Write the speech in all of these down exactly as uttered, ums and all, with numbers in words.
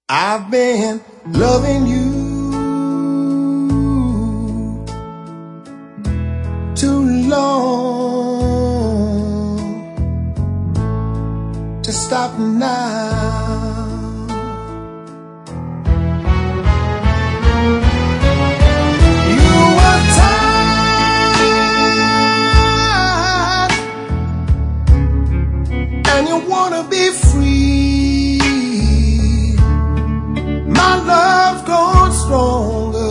I've been loving you too long to stop now. You were tired and you wanna be free. My love's grown stronger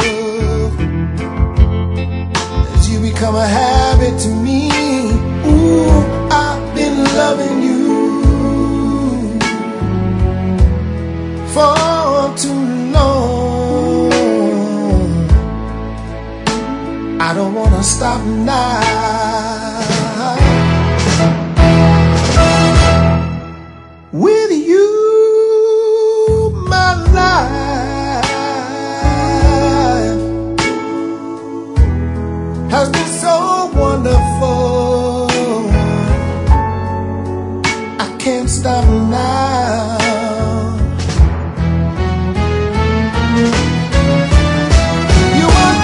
as you become a habit to me. Ooh, I've been loving you for too long. I don't wanna stop now. With you, my life has been so wonderful. I can't stop now. You are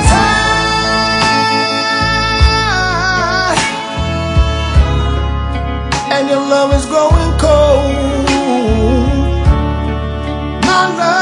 tired and your love is growing cold. My love